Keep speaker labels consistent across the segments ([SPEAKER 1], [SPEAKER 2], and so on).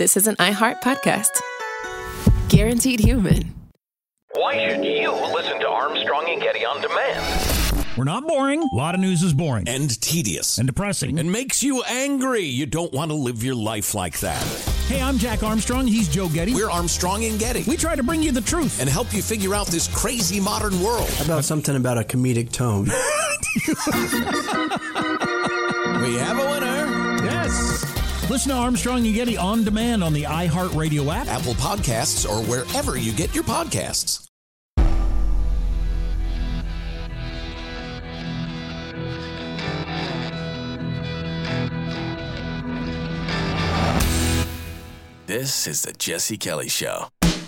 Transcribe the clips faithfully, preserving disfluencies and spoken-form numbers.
[SPEAKER 1] this is an iHeart podcast. Guaranteed human.
[SPEAKER 2] Why should you listen to Armstrong and Getty on demand?
[SPEAKER 3] We're not boring. A lot of news is boring.
[SPEAKER 4] And tedious.
[SPEAKER 3] And depressing.
[SPEAKER 4] And makes you angry. You don't want to live your life like that.
[SPEAKER 3] Hey, I'm Jack Armstrong. He's Joe Getty.
[SPEAKER 4] We're Armstrong and Getty.
[SPEAKER 3] We try to bring you the truth.
[SPEAKER 4] And help you figure out this crazy modern world.
[SPEAKER 5] How about something about a comedic tone?
[SPEAKER 4] We have a winner.
[SPEAKER 3] Yes. Listen to Armstrong and Getty on demand on the iHeartRadio app,
[SPEAKER 4] Apple Podcasts, or wherever you get your podcasts. This is the Jesse Kelly Show.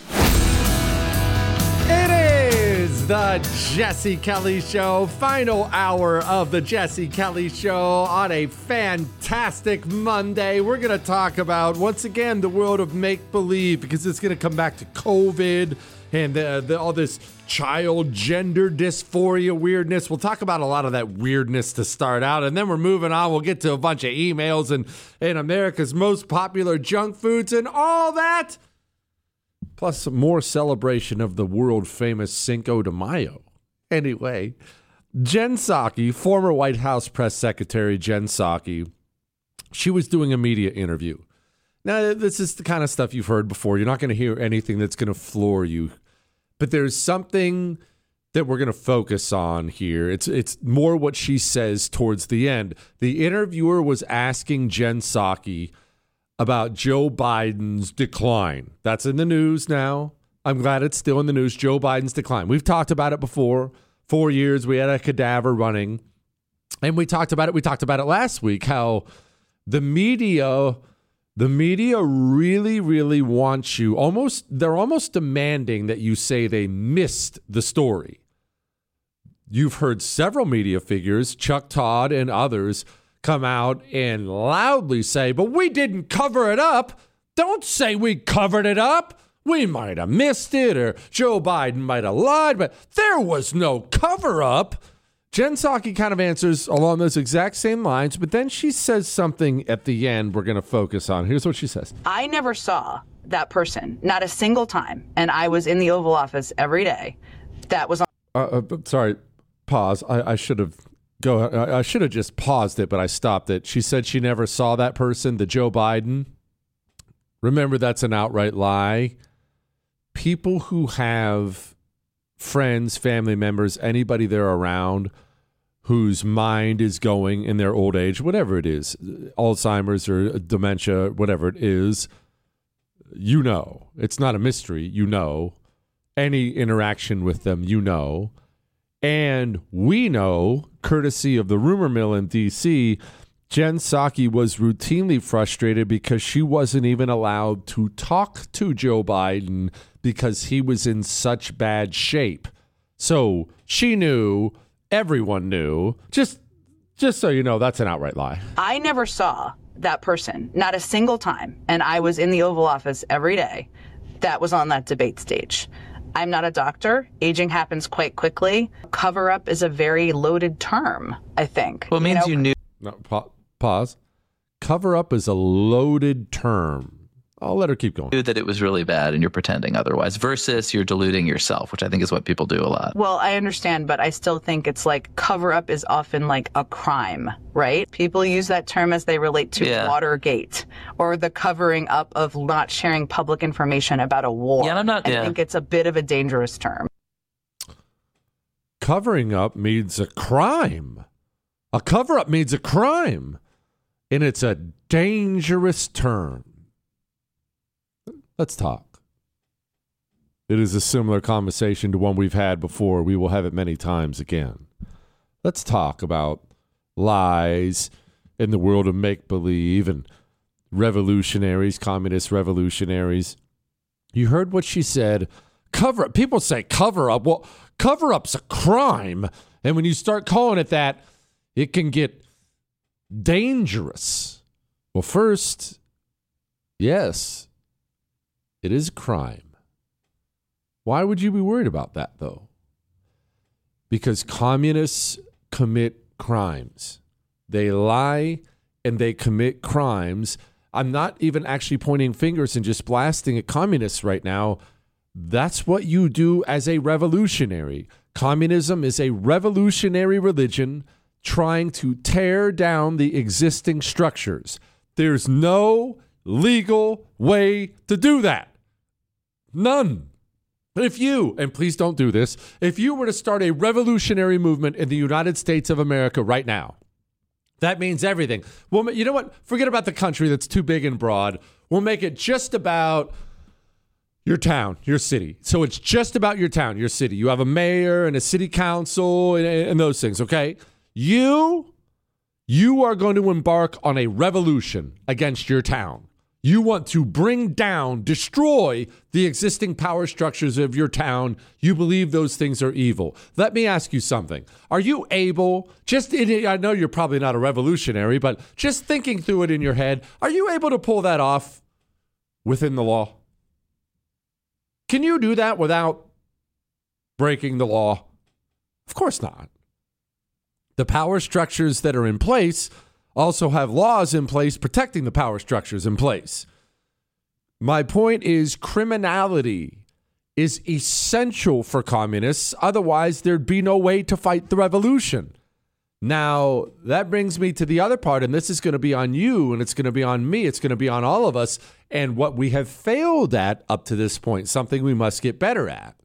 [SPEAKER 6] It is the Jesse Kelly Show, final hour of the Jesse Kelly Show on a fantastic Monday. We're going to talk about, once again, the world of make-believe, because it's going to come back to COVID and the, the, all this child gender dysphoria weirdness. We'll talk about a lot of that weirdness to start out, and then we're moving on. We'll get to a bunch of emails and, and America's most popular junk foods and all that. Plus more celebration of the world-famous Cinco de Mayo. Anyway, Jen Psaki, former White House press secretary Jen Psaki, she was doing a media interview. Now, this is the kind of stuff you've heard before. You're not going to hear anything that's going to floor you. But there's something that we're going to focus on here. It's it's more what she says towards the end. The interviewer was asking Jen Psaki about Joe Biden's decline. That's in the news now. I'm glad it's still in the news. Joe Biden's decline. We've talked about it before. Four years, we had a cadaver running. And we talked about it. We talked about it last week, how the media... The media really, really wants you, almost, they're almost demanding that you say they missed the story. You've heard several media figures, Chuck Todd and others, come out and loudly say, but we didn't cover it up. Don't say we covered it up. We might have missed it, or Joe Biden might have lied, but there was no cover up. Jen Psaki kind of answers along those exact same lines, but then she says something at the end we're going to focus on. Here's what she says.
[SPEAKER 7] I never saw that person, not a single time, and I was in the Oval Office every day. That was on.
[SPEAKER 6] Uh, uh, sorry, pause. I, I should have go. I, I should have just paused it, but I stopped it. She said she never saw that person, the Joe Biden. Remember, that's an outright lie. People who have friends, family members, anybody they're around whose mind is going in their old age, whatever it is, Alzheimer's or dementia, whatever it is, you know. It's not a mystery, you know. Any interaction with them, you know. And we know, courtesy of the rumor mill in D C, Jen Psaki was routinely frustrated because she wasn't even allowed to talk to Joe Biden because he was in such bad shape. So she knew, everyone knew. Just just so you know, that's an outright lie.
[SPEAKER 7] I never saw that person, not a single time, and I was in the Oval Office every day. That was on that debate stage. I'm not a doctor. Aging happens quite quickly. Cover up is a very loaded term, I think.
[SPEAKER 8] Well, it means you, know, you knew.
[SPEAKER 6] No, pa- pause. Cover up is a loaded term. I'll let her keep going.
[SPEAKER 8] Knew that it was really bad and you're pretending otherwise versus you're deluding yourself, which I think is what people do a lot.
[SPEAKER 7] Well, I understand, but I still think it's like cover up is often like a crime, right? People use that term as they relate to yeah. Watergate or the covering up of not sharing public information about a war.
[SPEAKER 8] Yeah, I'm not,
[SPEAKER 7] I
[SPEAKER 8] yeah.
[SPEAKER 7] think it's a bit of a dangerous term.
[SPEAKER 6] Covering up means a crime. A cover up means a crime. And it's a dangerous term. Let's talk. It is a similar conversation to one we've had before. We will have it many times again. Let's talk about lies in the world of make-believe and revolutionaries, communist revolutionaries. You heard what she said. Cover up. People say cover up. Well, cover up's a crime. And when you start calling it that, it can get dangerous. Well, first, yes, it is a crime. Why would you be worried about that, though? Because communists commit crimes. They lie and they commit crimes I'm not even actually pointing fingers and just blasting at communists right now. That's what you do as a revolutionary. Communism is a revolutionary religion trying to tear down the existing structures. There's no legal way to do that. None. But if you, and please don't do this, if you were to start a revolutionary movement in the United States of America right now, that means everything. Well, you know what? Forget about the country that's too big and broad. We'll make it just about your town, your city. So it's just about your town, your city. You have a mayor and a city council and, and those things, okay? You, you are going to embark on a revolution against your town. You want to bring down, destroy the existing power structures of your town. You believe those things are evil. Let me ask you something. Are you able, just in, I know you're probably not a revolutionary, but just thinking through it in your head, are you able to pull that off within the law? Can you do that without breaking the law? Of course not. The power structures that are in place also have laws in place protecting the power structures in place. My point is criminality is essential for communists. Otherwise, there'd be no way to fight the revolution. Now, that brings me to the other part, and this is going to be on you, and it's going to be on me. It's going to be on all of us, and what we have failed at up to this point, something we must get better at.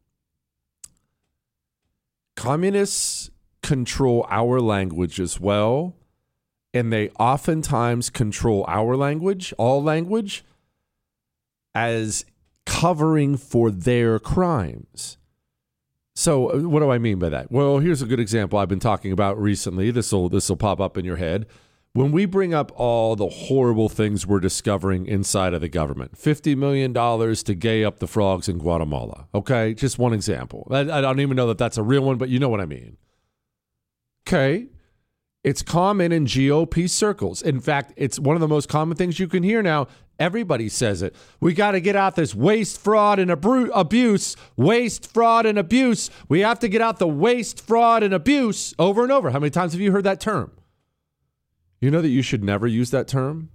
[SPEAKER 6] Communists control our language as well. And they oftentimes control our language, all language, as covering for their crimes. So what do I mean by that? Well, here's a good example I've been talking about recently. This will this will pop up in your head. When we bring up all the horrible things we're discovering inside of the government, fifty million dollars to gay up the frogs in Guatemala. Okay, just one example. I, I don't even know that that's a real one, but you know what I mean. Okay. It's common in G O P circles. In fact, it's one of the most common things you can hear now. Everybody says it. We got to get out this waste, fraud, and abru- abuse. Waste, fraud, and abuse. We have to get out the waste, fraud, and abuse over and over. How many times have you heard that term? You know that you should never use that term?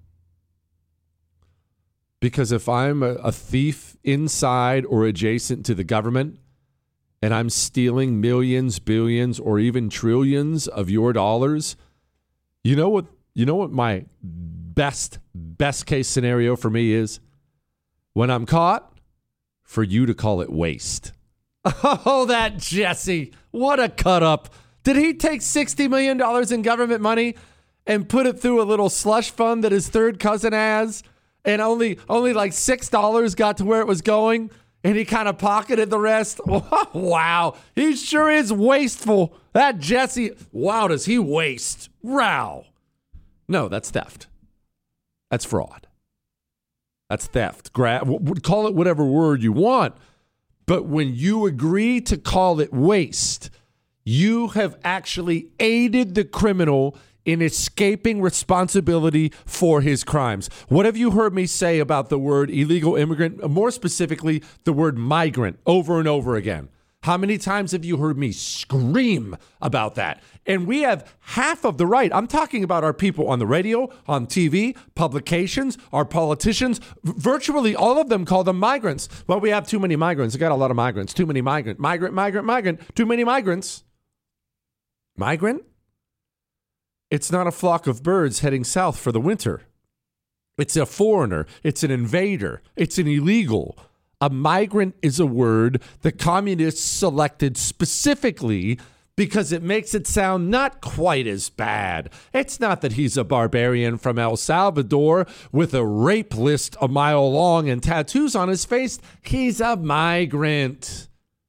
[SPEAKER 6] Because if I'm a, a thief inside or adjacent to the government, and I'm stealing millions, billions, or even trillions of your dollars, you know what, you know what my best, best case scenario for me is? When I'm caught, for you to call it waste. Oh, that Jesse, what a cut up. Did he take sixty million dollars in government money and put it through a little slush fund that his third cousin has, and only, only like six dollars got to where it was going? And he kind of pocketed the rest. Wow. He sure is wasteful. That Jesse, wow, does he waste? Wow. No, that's theft. That's fraud. That's theft. Gra- call it whatever word you want. But when you agree to call it waste, you have actually aided the criminal in escaping responsibility for his crimes. What have you heard me say about the word illegal immigrant, more specifically, the word migrant, over and over again? How many times have you heard me scream about that? And we have half of the right. I'm talking about our people on the radio, on T V, publications, our politicians. Virtually all of them call them migrants. Well, we have too many migrants. We got a lot of migrants. Too many migrant, migrant, migrant, migrant. Too many migrants. Migrant? It's not a flock of birds heading south for the winter. It's a foreigner. It's an invader. It's an illegal. A migrant is a word the communists selected specifically because it makes it sound not quite as bad. It's not that he's a barbarian from El Salvador with a rape list a mile long and tattoos on his face. He's a migrant.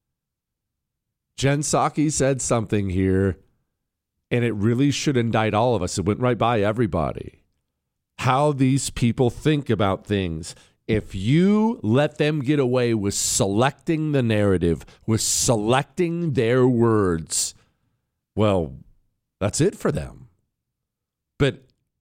[SPEAKER 6] Jen Psaki said something here, and it really should indict all of us. It went right by everybody. How these people think about things. If you let them get away with selecting the narrative, with selecting their words, well, that's it for them. But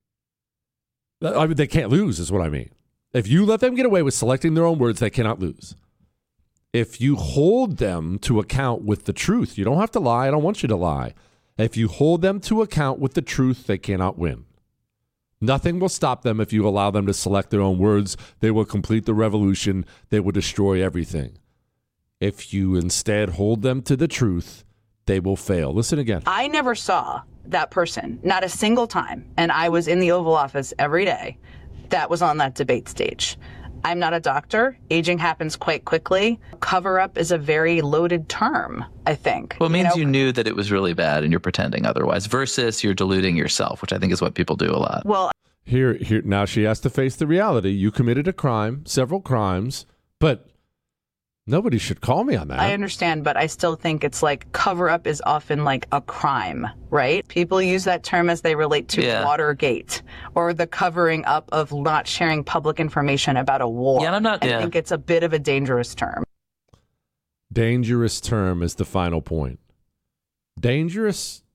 [SPEAKER 6] I mean, they can't lose is what I mean. If you let them get away with selecting their own words, they cannot lose. If you hold them to account with the truth, you don't have to lie. I don't want you to lie. If you hold them to account with the truth, they cannot win. Nothing will stop them if you allow them to select their own words. They will complete the revolution. They will destroy everything. If you instead hold them to the truth, they will fail. Listen again.
[SPEAKER 7] I never saw that person, not a single time, and I was in the Oval Office every day, that was on that debate stage. I'm not a doctor. Aging happens quite quickly. Cover up is a very loaded term, I think.
[SPEAKER 8] Well, it means
[SPEAKER 7] you know?
[SPEAKER 8] you knew that it was really bad and you're pretending otherwise, versus you're deluding yourself, which I think is what people do a lot.
[SPEAKER 7] Well,
[SPEAKER 6] Here, here. Now she has to face the reality. You committed a crime, several crimes, but nobody should call me on that.
[SPEAKER 7] I understand, but I still think it's like cover up is often like a crime, right? People use that term as they relate to
[SPEAKER 8] Yeah.
[SPEAKER 7] Watergate or the covering up of not sharing public information about a war.
[SPEAKER 8] Yeah, and I'm not-
[SPEAKER 7] I
[SPEAKER 8] yeah.
[SPEAKER 7] think it's a bit of a dangerous term.
[SPEAKER 6] Dangerous term is the final point. Dangerous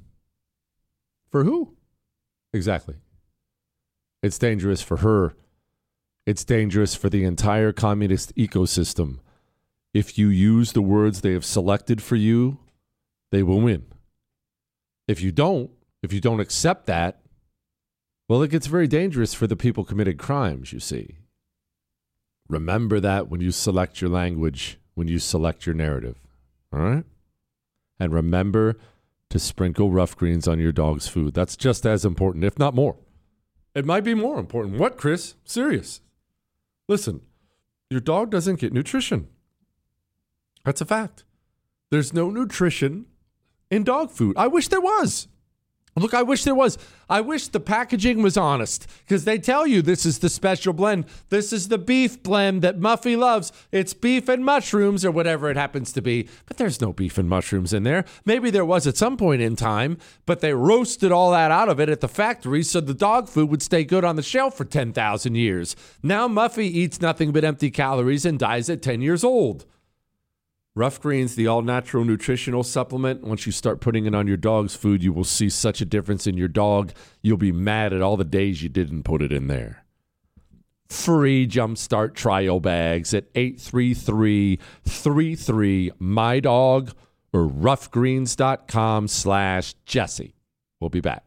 [SPEAKER 6] for who? Exactly. It's dangerous for her. It's dangerous for the entire communist ecosystem. If you use the words they have selected for you, they will win. If you don't, if you don't accept that, well, it gets very dangerous for the people committing crimes, you see. Remember that when you select your language, when you select your narrative, all right? And remember to sprinkle rough greens on your dog's food. That's just as important, if not more. It might be more important. What, Chris? Serious. Listen, your dog doesn't get nutrition. That's a fact. There's no nutrition in dog food. I wish there was. Look, I wish there was. I wish the packaging was honest, because they tell you this is the special blend. This is the beef blend that Muffy loves. It's beef and mushrooms or whatever it happens to be. But there's no beef and mushrooms in there. Maybe there was at some point in time, but they roasted all that out of it at the factory so the dog food would stay good on the shelf for ten thousand years. Now Muffy eats nothing but empty calories and dies at ten years old. Rough Greens, the all-natural nutritional supplement, once you start putting it on your dog's food, you will see such a difference in your dog. You'll be mad at all the days you didn't put it in there. Free Jumpstart trial bags at eight three three, three three, my dog or roughgreens.com slash Jesse. We'll be back.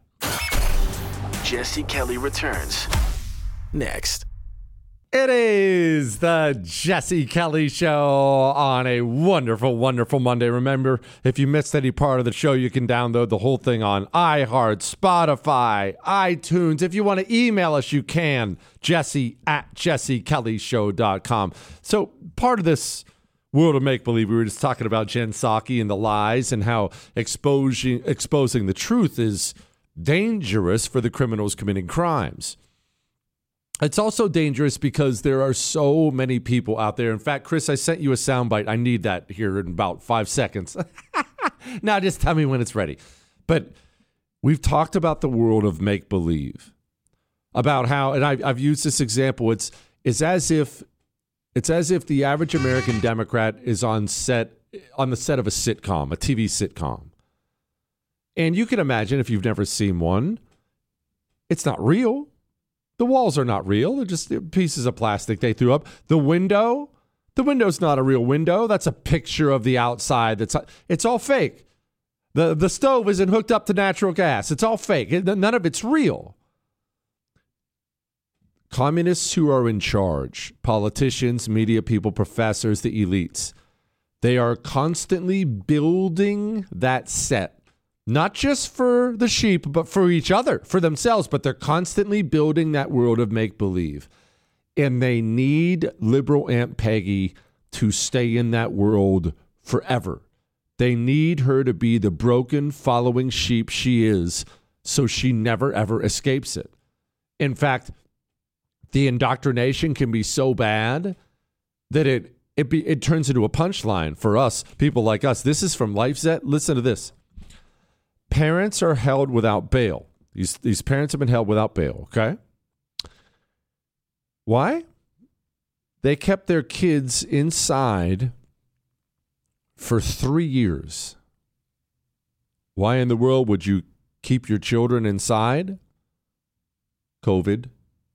[SPEAKER 9] Jesse Kelly returns next.
[SPEAKER 6] It is the Jesse Kelly Show on a wonderful, wonderful Monday. Remember, if you missed any part of the show, you can download the whole thing on iHeart, Spotify, iTunes. If you want to email us, you can. Jesse at jesse kelly show dot com. So part of this world of make-believe, we were just talking about Jen Psaki and the lies and how exposing, exposing the truth is dangerous for the criminals committing crimes. It's also dangerous because there are so many people out there. In fact, Chris, I sent you a soundbite. I need that here in about five seconds. Now, just tell me when it's ready. But we've talked about the world of make-believe, about how, and I, I've used this example. It's it's as if it's as if the average American Democrat is on set on the set of a sitcom, a T V sitcom, and you can imagine if you've never seen one, it's not real. The walls are not real. They're just pieces of plastic they threw up. The window, the window's not a real window. That's a picture of the outside. That's it's all fake. The the stove isn't hooked up to natural gas. It's all fake. None of it's real. Communists who are in charge, politicians, media people, professors, the elites, they are constantly building that set. Not just for the sheep, but for each other, for themselves. But they're constantly building that world of make-believe. And they need liberal Aunt Peggy to stay in that world forever. They need her to be the broken, following sheep she is, so she never, ever escapes it. In fact, the indoctrination can be so bad that it it, be, it turns into a punchline for us, people like us. This is from LifeZet. Listen to this. Parents are held without bail. These these parents have been held without bail, okay? Why? They kept their kids inside for three years. Why in the world would you keep your children inside? COVID.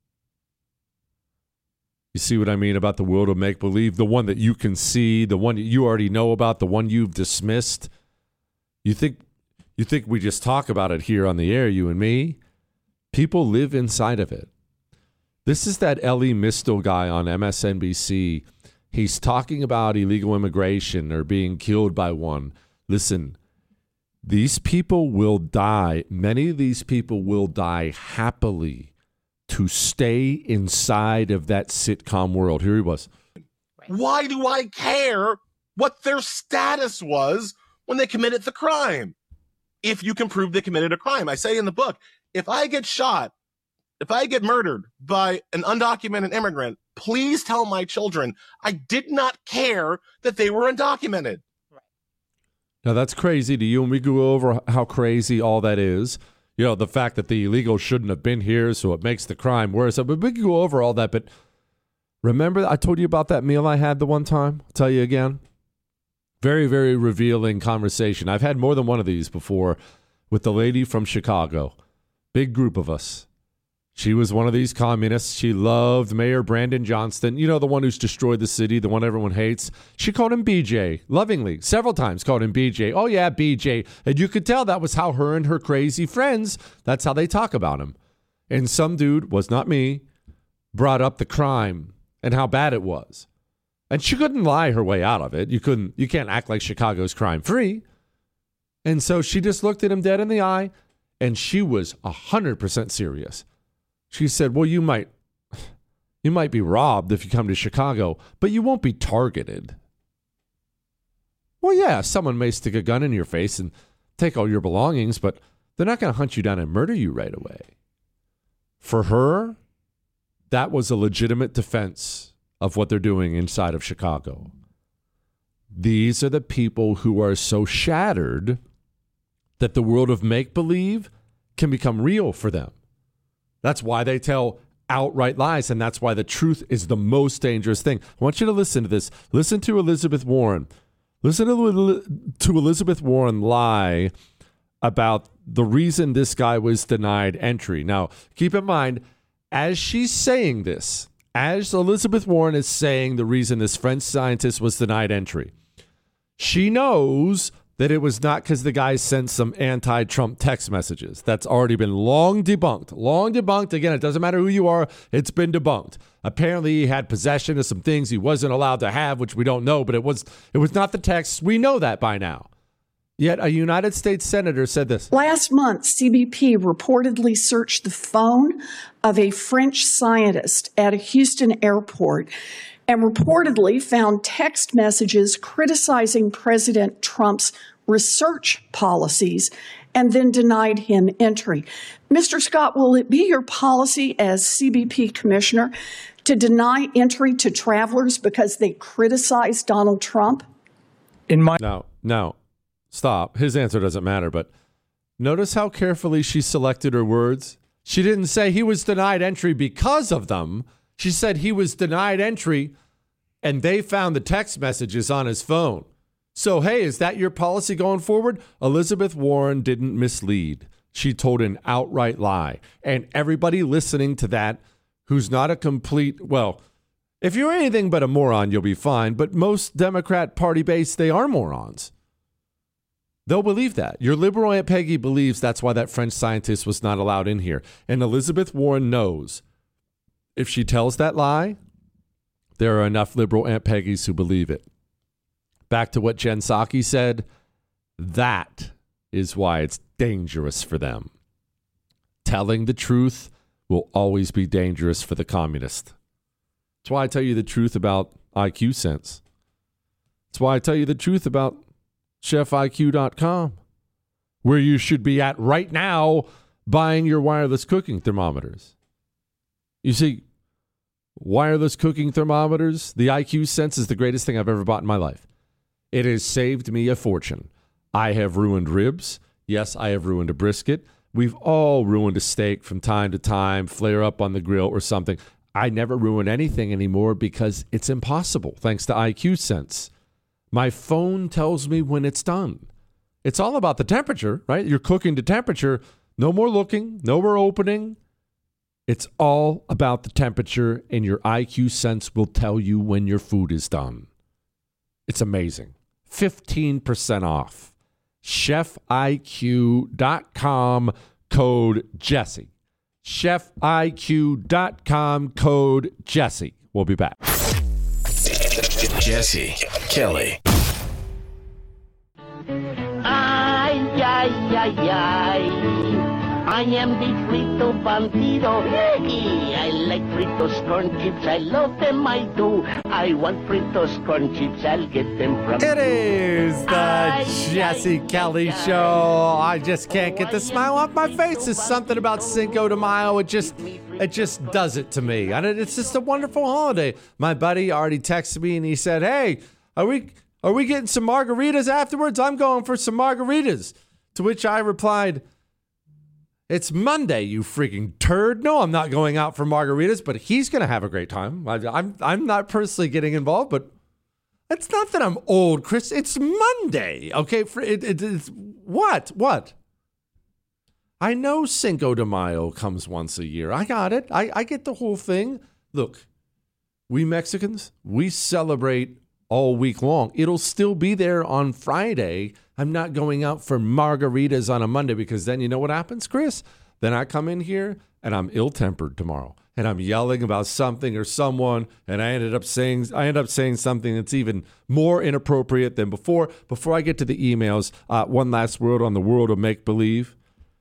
[SPEAKER 6] You see what I mean about the world of make-believe? The one that you can see, the one that you already know about, the one you've dismissed. You think... You think we just talk about it here on the air, you and me? People live inside of it. This is that Ellie Mistel guy on M S N B C. He's talking about illegal immigration or being killed by one. Listen, these people will die. Many of these people will die happily to stay inside of that sitcom world. Here he was.
[SPEAKER 10] Why do I care what their status was when they committed the crime? If you can prove they committed a crime. I say in the book, if I get shot, if I get murdered by an undocumented immigrant, please tell my children I did not care that they were undocumented.
[SPEAKER 6] Now, that's crazy to you, and we go over how crazy all that is. You know, the fact that the illegal shouldn't have been here, so it makes the crime worse. But we can go over all that. But remember, I told you about that meal I had the one time? I'll tell you again. Very, very revealing conversation. I've had more than one of these before with the lady from Chicago. Big group of us. She was one of these communists. She loved Mayor Brandon Johnston. You know, the one who's destroyed the city, the one everyone hates. She called him B J, lovingly, several times called him B J. Oh, yeah, B J. And you could tell that was how her and her crazy friends, that's how they talk about him. And some dude, was not me, brought up the crime and how bad it was. And she couldn't lie her way out of it. You couldn't, you can't act like Chicago's crime-free. And so she just looked at him dead in the eye, and she was one hundred percent serious. She said, well, you might you might be robbed if you come to Chicago, but you won't be targeted. Well, yeah, someone may stick a gun in your face and take all your belongings, but they're not going to hunt you down and murder you right away. For her, that was a legitimate defense of what they're doing inside of Chicago. These are the people who are so shattered that the world of make-believe can become real for them. That's why they tell outright lies, and that's why the truth is the most dangerous thing. I want you to listen to this. Listen to Elizabeth Warren. Listen to, to Elizabeth Warren lie about the reason this guy was denied entry. Now, keep in mind, as she's saying this, as Elizabeth Warren is saying the reason this French scientist was denied entry, she knows that it was not because the guy sent some anti-Trump text messages. That's already been long debunked. Long debunked. Again, it doesn't matter who you are. It's been debunked. Apparently, he had possession of some things he wasn't allowed to have, which we don't know, but it was it was not the text. We know that by now. Yet a United States senator said this.
[SPEAKER 11] Last month, C B P reportedly searched the phone of a French scientist at a Houston airport and reportedly found text messages criticizing President Trump's research policies and then denied him entry. Mister Scott, will it be your policy as C B P commissioner to deny entry to travelers because they criticize Donald Trump?
[SPEAKER 6] In my No, no. Stop. His answer doesn't matter, but notice how carefully she selected her words. She didn't say he was denied entry because of them. She said he was denied entry and they found the text messages on his phone. So, hey, is that your policy going forward? Elizabeth Warren didn't mislead. She told an outright lie. And everybody listening to that who's not a complete, well, if you're anything but a moron, you'll be fine. But most Democrat Party base, they are morons. They'll believe that. Your liberal Aunt Peggy believes that's why that French scientist was not allowed in here. And Elizabeth Warren knows if she tells that lie, there are enough liberal Aunt Peggies who believe it. Back to what Jen Psaki said, that is why it's dangerous for them. Telling the truth will always be dangerous for the communist. That's why I tell you the truth about I Q Sense. That's why I tell you the truth about chef I Q dot com, where you should be at right now buying your wireless cooking thermometers. You see, wireless cooking thermometers, the I Q Sense is the greatest thing I've ever bought in my life. It has saved me a fortune. I have ruined ribs. Yes, I have ruined a brisket. We've all ruined a steak from time to time, flare up on the grill or something. I never ruin anything anymore because it's impossible, thanks to I Q Sense. My phone tells me when it's done. It's all about the temperature, right? You're cooking to temperature. No more looking, no more opening. It's all about the temperature, and your I Q Sense will tell you when your food is done. It's amazing. fifteen percent off. chef I Q dot com, code Jesse. chef I Q dot com, code Jesse. We'll be back.
[SPEAKER 9] Jesse Kelly.
[SPEAKER 12] Ay, ay, ay, ay. I am the frito bandido. Hey, I like fritos corn chips. I love them, I do. I want fritos corn chips. I'll get them from
[SPEAKER 6] It is the
[SPEAKER 12] Ay,
[SPEAKER 6] Jesse
[SPEAKER 12] ay,
[SPEAKER 6] Kelly
[SPEAKER 12] ay,
[SPEAKER 6] Show. I just can't get the smile off my face. There's something about Cinco de Mayo. It just, it just does it to me. And it's just a wonderful holiday. My buddy already texted me and he said, "Hey, are we, are we getting some margaritas afterwards? I'm going for some margaritas." To which I replied, "It's Monday, you freaking turd. No, I'm not going out for margaritas, but he's going to have a great time. I, I'm I'm not personally getting involved, but it's not that I'm old, Chris. It's Monday, okay? For it, it, it's what? What? I know Cinco de Mayo comes once a year. I got it. I, I get the whole thing. Look, we Mexicans, we celebrate all week long. It'll still be there on Friday. I'm not going out for margaritas on a Monday because then you know what happens, Chris? Then I come in here and I'm ill-tempered tomorrow and I'm yelling about something or someone and I ended up saying I end up saying something that's even more inappropriate than before. Before I get to the emails, uh, one last word on the world of make-believe.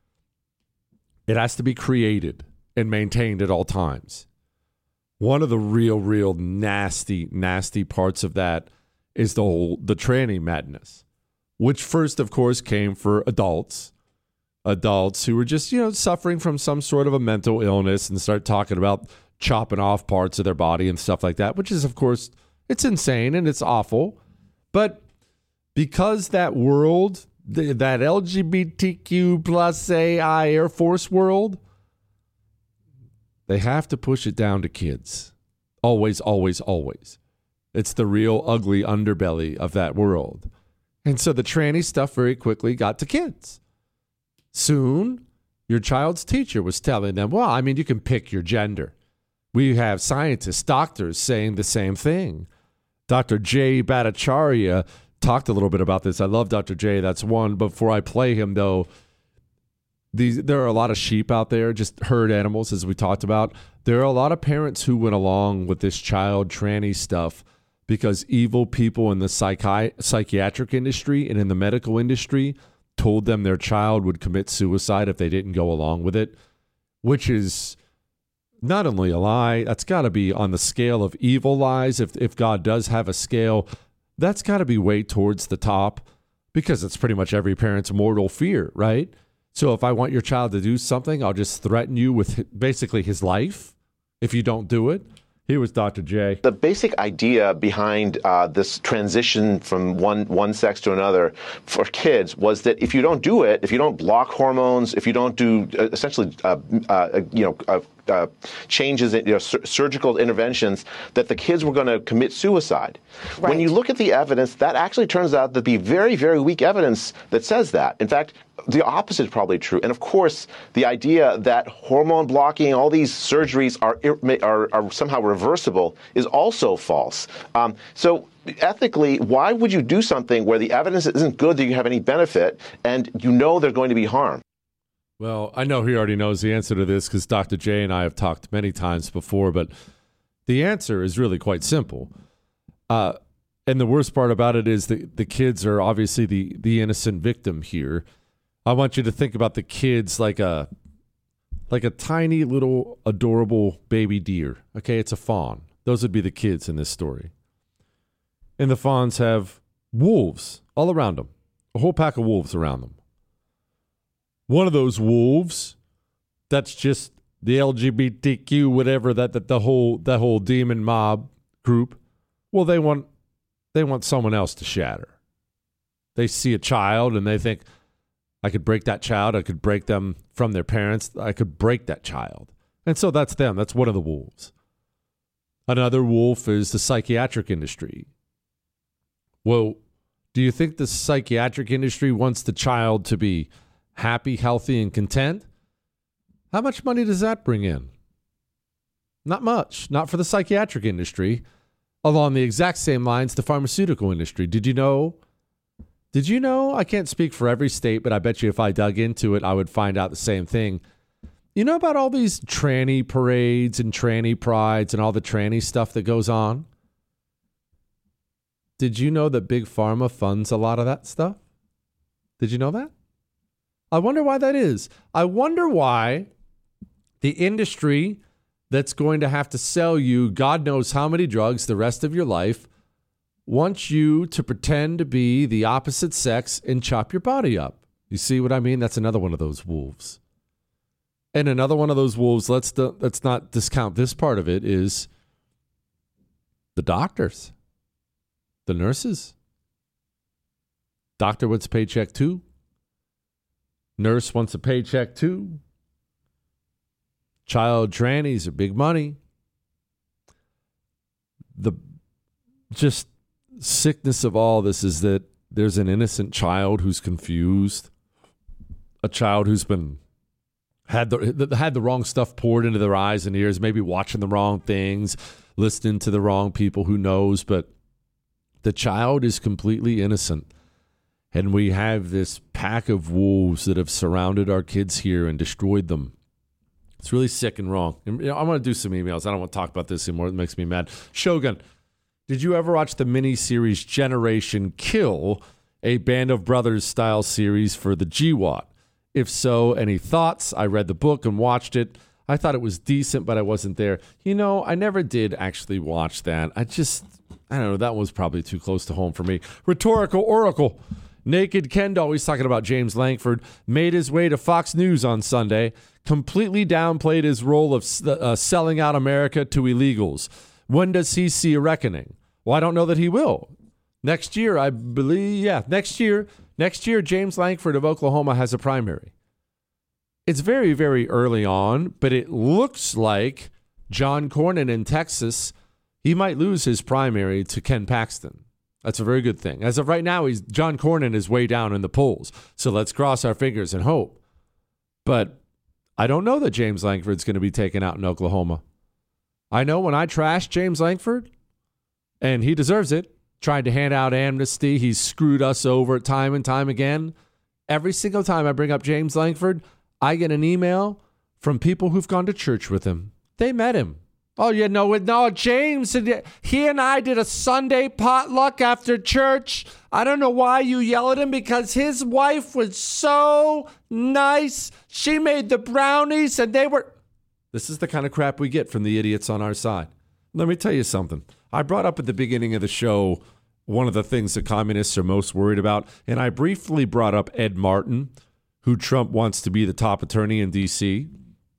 [SPEAKER 6] It has to be created and maintained at all times. One of the real, real nasty, nasty parts of that is the whole, the tranny madness, which first, of course, came for adults, adults who were just, you know, suffering from some sort of a mental illness and start talking about chopping off parts of their body and stuff like that, which is, of course, it's insane and it's awful. But because that world, the, that L G B T Q plus A I Air Force world, they have to push it down to kids. Always, always, always. It's the real ugly underbelly of that world. And so the tranny stuff very quickly got to kids. Soon, your child's teacher was telling them, well, I mean, you can pick your gender. We have scientists, doctors saying the same thing. Doctor Jay Bhattacharya talked a little bit about this. I love Doctor Jay. That's one. Before I play him, though, These, there are a lot of sheep out there, just herd animals, as we talked about. There are a lot of parents who went along with this child tranny stuff because evil people in the psychi- psychiatric industry and in the medical industry told them their child would commit suicide if they didn't go along with it, which is not only a lie, that's got to be on the scale of evil lies. If, if God does have a scale, that's got to be way towards the top because it's pretty much every parent's mortal fear, right? So if I want your child to do something, I'll just threaten you with basically his life if you don't do it. Here was Doctor J.
[SPEAKER 13] The basic idea behind uh, this transition from one one sex to another for kids was that if you don't do it, if you don't block hormones, if you don't do uh, essentially, uh, uh, you know, uh, uh, changes, in, you know, sur- surgical interventions, that the kids were going to commit suicide. Right. When you look at the evidence, that actually turns out to be very, very weak evidence that says that. In fact, the opposite is probably true. And of course, the idea that hormone blocking, all these surgeries are are, are somehow reversible is also false. Um, so ethically, why would you do something where the evidence isn't good that you have any benefit and you know there's going to be harm?
[SPEAKER 6] Well, I know he already knows the answer to this because Doctor J and I have talked many times before, but the answer is really quite simple. Uh, and the worst part about it is that the kids are obviously the, the innocent victim here. I want you to think about the kids like a like a tiny little adorable baby deer. Okay, it's a fawn. Those would be the kids in this story. And the fawns have wolves all around them, a whole pack of wolves around them. One of those wolves, that's just the L G B T Q, whatever, that, that the whole that whole demon mob group. Well, they want they want someone else to shatter. They see a child and they think, I could break that child. I could break them from their parents. I could break that child. And so that's them. That's one of the wolves. Another wolf is the psychiatric industry. Well, do you think the psychiatric industry wants the child to be happy, healthy, and content? How much money does that bring in? Not much. Not for the psychiatric industry. Along the exact same lines, the pharmaceutical industry. Did you know? Did you know? I can't speak for every state, but I bet you if I dug into it, I would find out the same thing. You know about all these tranny parades and tranny prides and all the tranny stuff that goes on? Did you know that Big Pharma funds a lot of that stuff? Did you know that? I wonder why that is. I wonder why the industry that's going to have to sell you God knows how many drugs the rest of your life wants you to pretend to be the opposite sex and chop your body up. You see what I mean? That's another one of those wolves. And another one of those wolves, let's, the, let's not discount this part of it, is the doctors, the nurses. Doctor wants a paycheck too. Nurse wants a paycheck too. Child trannies are big money. The just sickness of all this is that there's an innocent child who's confused, a child who's been had the had the wrong stuff poured into their eyes and ears, maybe watching the wrong things, listening to the wrong people, who knows, but the child is completely innocent. And we have this pack of wolves that have surrounded our kids here and destroyed them. It's really sick and wrong. And, you know, I'm going to do some emails. I don't want to talk about this anymore. It makes me mad. Shogun, did you ever watch the mini-series Generation Kill, a Band of Brothers style series for the G W A T? If so, any thoughts? I read the book and watched it. I thought it was decent, but I wasn't there. You know, I never did actually watch that. I just, I don't know, that was probably too close to home for me. Rhetorical Oracle. Naked Ken, always talking about James Langford, made his way to Fox News on Sunday, completely downplayed his role of uh, selling out America to illegals. When does he see a reckoning? Well, I don't know that he will. Next year, I believe, yeah, next year, next year, James Langford of Oklahoma has a primary. It's very, very early on, but it looks like John Cornyn in Texas, he might lose his primary to Ken Paxton. That's a very good thing. As of right now, he's John Cornyn is way down in the polls. So let's cross our fingers and hope. But I don't know that James Langford's going to be taken out in Oklahoma. I know when I trashed James Langford, and he deserves it, tried to hand out amnesty, he's screwed us over time and time again. Every single time I bring up James Langford, I get an email from people who've gone to church with him. They met him. Oh, you know it. No, James, he and I did a Sunday potluck after church. I don't know why you yell at him, because his wife was so nice. She made the brownies and they were... This is the kind of crap we get from the idiots on our side. Let me tell you something. I brought up at the beginning of the show one of the things that communists are most worried about, and I briefly brought up Ed Martin, who Trump wants to be the top attorney in D C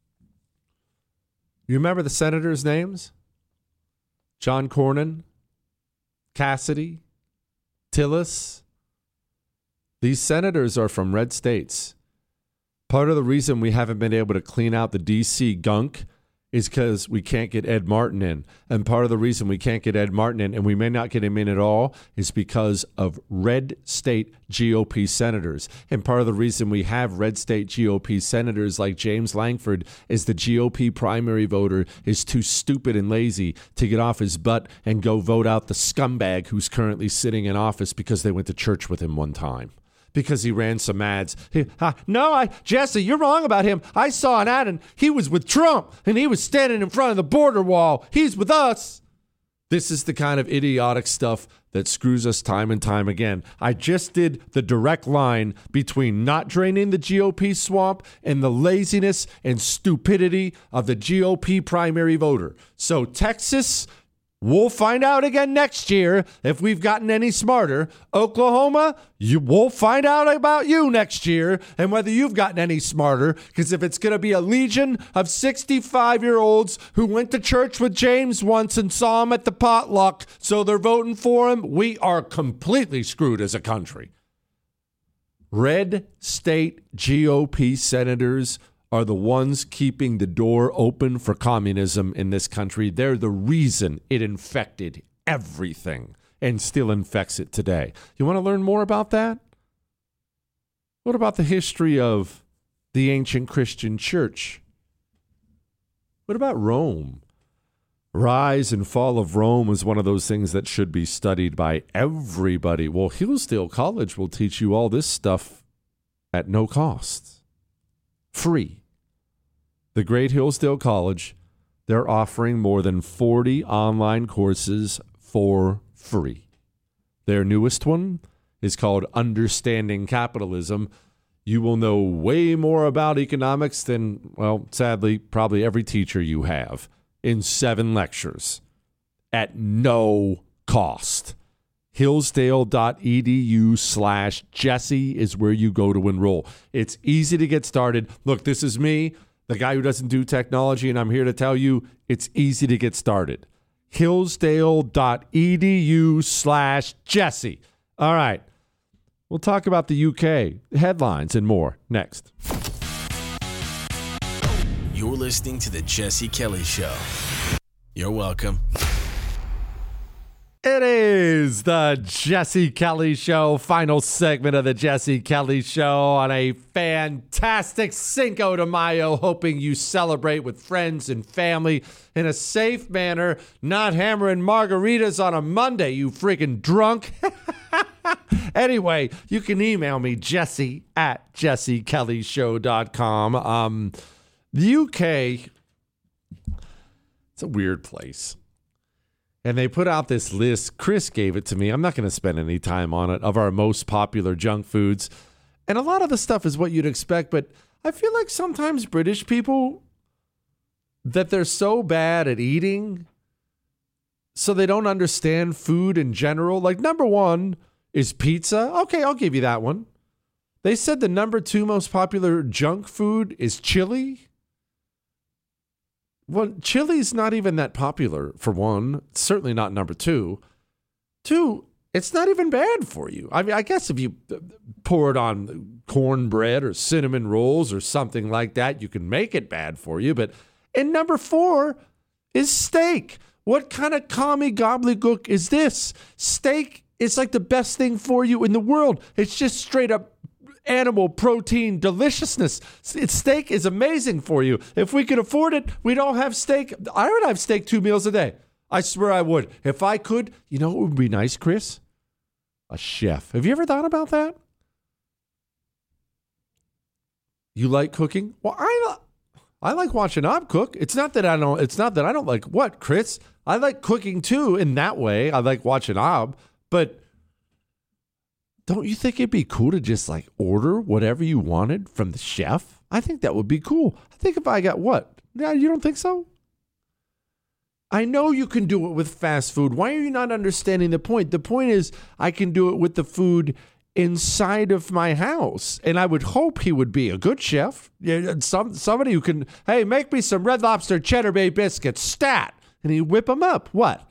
[SPEAKER 6] You remember the senators' names? John Cornyn, Cassidy, Tillis. These senators are from red states. Part of the reason we haven't been able to clean out the D C gunk is because we can't get Ed Martin in. And part of the reason we can't get Ed Martin in, and we may not get him in at all, is because of red state G O P senators. And part of the reason we have red state G O P senators like James Langford is the G O P primary voter is too stupid and lazy to get off his butt and go vote out the scumbag who's currently sitting in office because they went to church with him one time. Because he ran some ads. He, uh, no, I, Jesse, you're wrong about him. I saw an ad and he was with Trump and he was standing in front of the border wall. He's with us. This is the kind of idiotic stuff that screws us time and time again. I just did the direct line between not draining the G O P swamp and the laziness and stupidity of the G O P primary voter. So Texas, we'll find out again next year if we've gotten any smarter. Oklahoma, you we'll find out about you next year and whether you've gotten any smarter, because if it's going to be a legion of sixty-five-year-olds who went to church with James once and saw him at the potluck, so they're voting for him, we are completely screwed as a country. Red state G O P senators are the ones keeping the door open for communism in this country. They're the reason it infected everything and still infects it today. You want to learn more about that? What about the history of the ancient Christian church? What about Rome? Rise and fall of Rome is one of those things that should be studied by everybody. Well, Hillsdale College will teach you all this stuff at no cost. Free. the great Hillsdale College, they're offering more than forty online courses for free. Their newest one is called Understanding Capitalism. You will know way more about economics than, well, sadly, probably every teacher you have in seven lectures at no cost. Hillsdale.edu slash Jesse is where you go to enroll. It's easy to get started. Look, this is me, the guy who doesn't do technology, and I'm here to tell you it's easy to get started. Hillsdale.edu slash Jesse. All right. We'll talk about the U K, headlines, and more next.
[SPEAKER 9] You're listening to The Jesse Kelly Show. You're welcome.
[SPEAKER 6] It is the Jesse Kelly Show, final segment of the Jesse Kelly Show on a fantastic Cinco de Mayo, hoping you celebrate with friends and family in a safe manner, not hammering margaritas on a Monday, you freaking drunk. Anyway, you can email me, Jesse at jesse kelly show dot com. Um, the U K, it's a weird place. And they put out this list. Chris gave it to me. I'm not going to spend any time on it, of our most popular junk foods. And a lot of the stuff is what you'd expect, but I feel like sometimes British people, that they're so bad at eating, so they don't understand food in general. Like, number one is pizza. Okay, I'll give you that one. They said the number two most popular junk food is chili. Well, chili's not even that popular, for one. It's certainly not number two. Two, it's not even bad for you. I mean, I guess if you pour it on cornbread or cinnamon rolls or something like that, you can make it bad for you. But and number four is steak. What kind of commie gobbledygook is this? Steak is like the best thing for you in the world. It's just straight up animal protein deliciousness. It's, steak is amazing for you. If we could afford it, we'd all have steak. I would have steak two meals a day. I swear I would. If I could, you know what would be nice, Chris? A chef. Have you ever thought about that? You like cooking? Well, I I like watching Ob cook. It's not that I don't. It's not that I don't like what, Chris. I like cooking too. In that way, I like watching Ob, but. Don't you think it'd be cool to just like order whatever you wanted from the chef? I think that would be cool. I think if I got what? Yeah, you don't think so? I know you can do it with fast food. Why are you not understanding the point? The point is I can do it with the food inside of my house. And I would hope he would be a good chef. Some somebody who can, hey, make me some Red Lobster Cheddar Bay biscuits, stat. And he'd whip them up. What?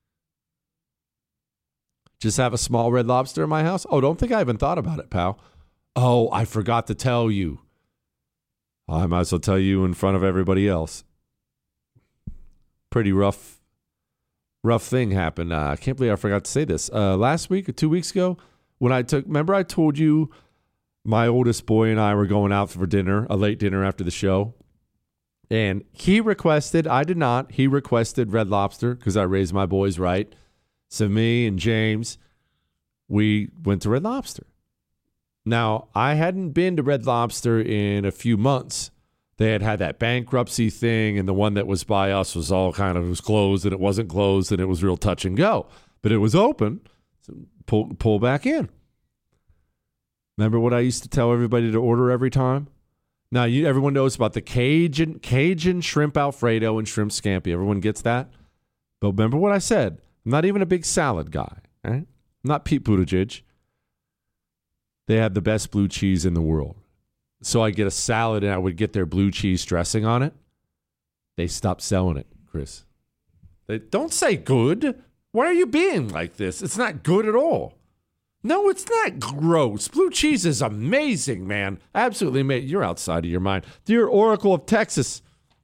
[SPEAKER 6] Just have a small Red Lobster in my house? Oh, don't think I even thought about it, pal. Oh, I forgot to tell you. I might as well tell you in front of everybody else. Pretty rough, rough thing happened. Uh, I can't believe I forgot to say this. Uh, last week or two weeks ago, when I took, remember I told you my oldest boy and I were going out for dinner, a late dinner after the show. And he requested, I did not, he requested Red Lobster because I raised my boys right. So me and James, we went to Red Lobster. Now, I hadn't been to Red Lobster in a few months. They had had that bankruptcy thing, and the one that was by us was all kind of, it was closed, and it wasn't closed, and it was real touch and go. But it was open, so pull, pull back in. Remember what I used to tell everybody to order every time? Now, you, everyone knows about the Cajun, Cajun shrimp Alfredo and shrimp scampi. Everyone gets that? But remember what I said. I'm not even a big salad guy. Right? I'm not Pete Buttigieg. They have the best blue cheese in the world. So I get a salad and I would get their blue cheese dressing on it. They stopped selling it, Chris. They don't say good. Why are you being like this? It's not good at all. No, it's not gross. Blue cheese is amazing, man. Absolutely amazing. You're outside of your mind. Dear Oracle of Texas,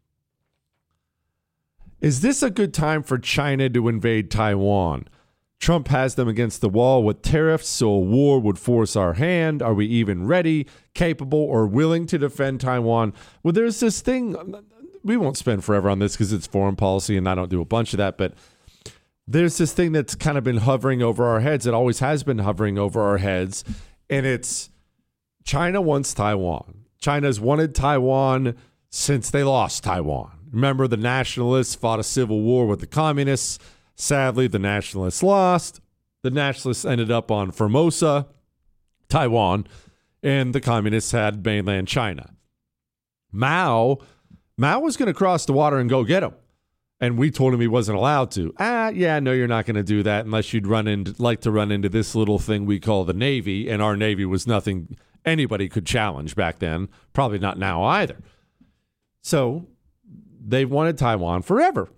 [SPEAKER 6] is this a good time for China to invade Taiwan? Trump has them against the wall with tariffs, so a war would force our hand. Are we even ready, capable, or willing to defend Taiwan? Well, there's this thing. We won't spend forever on this because it's foreign policy, and I don't do a bunch of that, but there's this thing that's kind of been hovering over our heads. It always has been hovering over our heads, and it's China wants Taiwan. China's wanted Taiwan since they lost Taiwan. Remember, the nationalists fought a civil war with the communists. Sadly, the nationalists lost. The nationalists ended up on Formosa, Taiwan, and the communists had mainland China. Mao, Mao was going to cross the water and go get them. And we told him he wasn't allowed to. Ah, yeah, no, you're not going to do that unless you'd run into, like to run into this little thing we call the Navy. And our Navy was nothing anybody could challenge back then. Probably not now either. So they wanted Taiwan forever.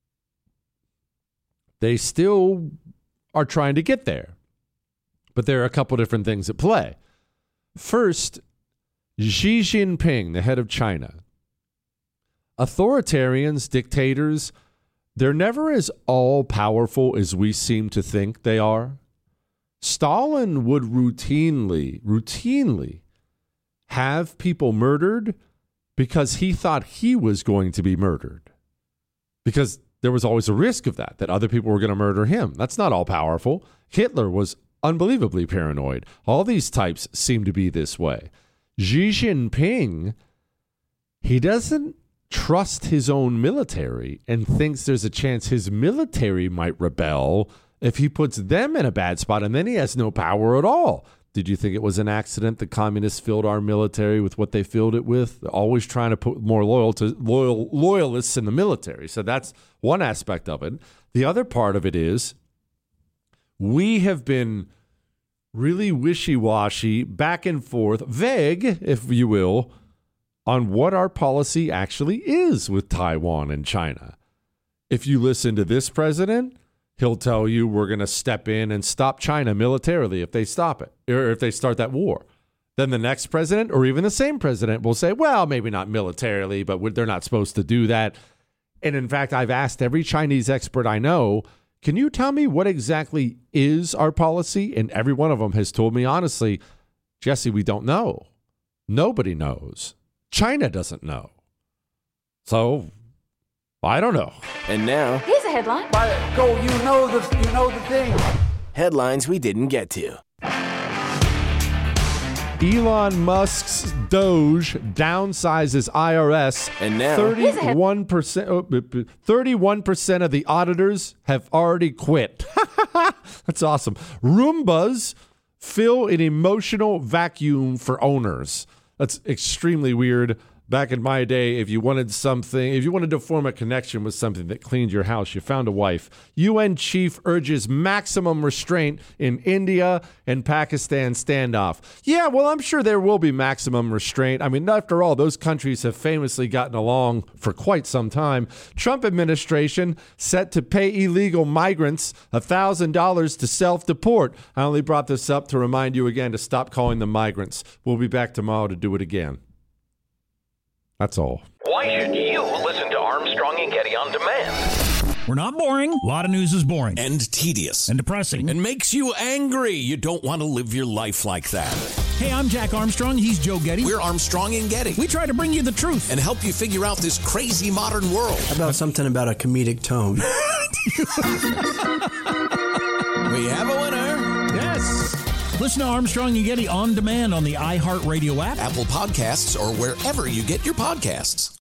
[SPEAKER 6] They still are trying to get there. But there are a couple different things at play. First, Xi Jinping, the head of China. Authoritarians, dictators, they're never as all-powerful as we seem to think they are. Stalin would routinely, routinely have people murdered because he thought he was going to be murdered. Because there was always a risk of that, that other people were going to murder him. That's not all-powerful. Hitler was unbelievably paranoid. All these types seem to be this way. Xi Jinping, he doesn't trust his own military and thinks there's a chance his military might rebel if he puts them in a bad spot, and then he has no power at all. Did you think it was an accident the communists filled our military with what they filled it with? They're always trying to put more loyal to loyal loyalists in the military. So that's one aspect of it. The other part of it is we have been really wishy-washy, back and forth, vague, if you will, on what our policy actually is with Taiwan and China. If you listen to this president, he'll tell you we're going to step in and stop China militarily if they stop it, or if they start that war. Then the next president, or even the same president, will say, well, maybe not militarily, but they're not supposed to do that. And in fact, I've asked every Chinese expert I know, can you tell me what exactly is our policy? And every one of them has told me, honestly, Jesse, we don't know. Nobody knows. China doesn't know. So, I don't know.
[SPEAKER 9] And now,
[SPEAKER 14] here's a headline.
[SPEAKER 15] Go, you know the, you know the thing.
[SPEAKER 9] Headlines we didn't get to.
[SPEAKER 6] Elon Musk's Doge downsizes I R S.
[SPEAKER 9] And now,
[SPEAKER 6] thirty-one percent, oh, thirty-one percent of the auditors have already quit. That's awesome. Roombas fill an emotional vacuum for owners. That's extremely weird. Back in my day, if you wanted something, if you wanted to form a connection with something that cleaned your house, you found a wife. U N chief urges maximum restraint in India and Pakistan standoff. Yeah, well, I'm sure there will be maximum restraint. I mean, after all, those countries have famously gotten along for quite some time. Trump administration set to pay illegal migrants one thousand dollars to self-deport. I only brought this up to remind you again to stop calling them migrants. We'll be back tomorrow to do it again. That's all.
[SPEAKER 2] Why should you listen to Armstrong and Getty on demand?
[SPEAKER 3] We're not boring. A lot of news is boring.
[SPEAKER 4] And tedious.
[SPEAKER 3] And depressing.
[SPEAKER 4] And makes you angry. You don't want to live your life like that.
[SPEAKER 3] Hey, I'm Jack Armstrong. He's Joe Getty.
[SPEAKER 4] We're Armstrong and Getty.
[SPEAKER 3] We try to bring you the truth.
[SPEAKER 4] And help you figure out this crazy modern world.
[SPEAKER 5] How about something about a comedic tone?
[SPEAKER 4] We have a winner.
[SPEAKER 3] Yes. Listen to Armstrong and Getty on demand on the iHeartRadio app,
[SPEAKER 4] Apple Podcasts, or wherever you get your podcasts.